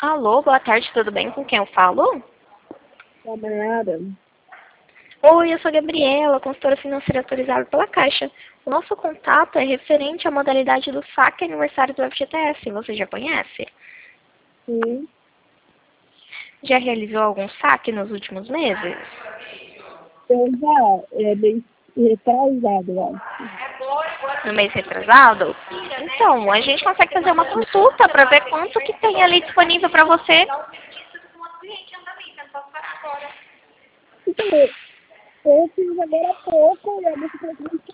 Alô, boa tarde, tudo bem? Com quem eu falo? Camarada, Oi, eu sou a Gabriela, consultora financeira autorizada pela Caixa. O nosso contato é referente à modalidade do saque aniversário do FGTS. Você já conhece? sim, Já realizou algum saque nos últimos meses? eu já é bem retrasado, eu acho. No mês retrasado? Então, a gente consegue fazer uma consulta para ver quanto que tem ali disponível para você. Então, eu fiz agora há pouco e a moça falou que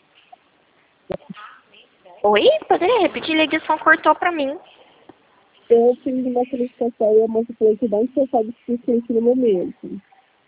Oi? Poderia repetir? A ligação cortou para mim. eu fiz uma solicitação e a moça falou que não tinha saldo suficiente no momento.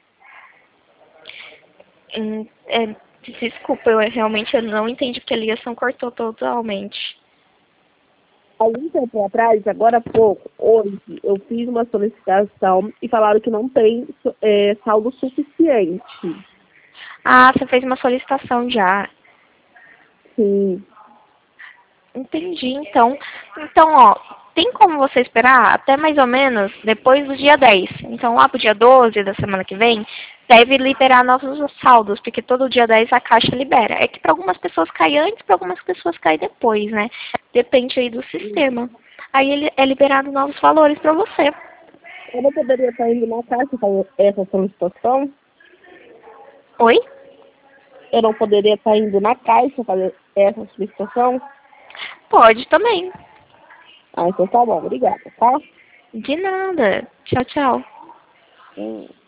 Desculpa, eu realmente não entendi porque a ligação cortou totalmente. Algum tempo atrás, agora há pouco, hoje, eu fiz uma solicitação e falaram que não tem saldo suficiente. Ah, você fez uma solicitação já. Sim, Entendi, então. Então, ó, tem como você esperar até mais ou menos depois do dia 10. Então, lá pro dia 12 da semana que vem, deve liberar novos saldos, porque todo dia 10 a Caixa libera. É que para algumas pessoas cai antes, para algumas pessoas cai depois, né? Depende aí do sistema. Aí ele é liberado novos valores para você. eu não poderia estar indo na caixa fazer essa solicitação? Oi? Eu não poderia estar indo na caixa fazer essa solicitação? Pode também. Ah, então tá bom, obrigada, tá? De nada. Tchau, tchau. Hum.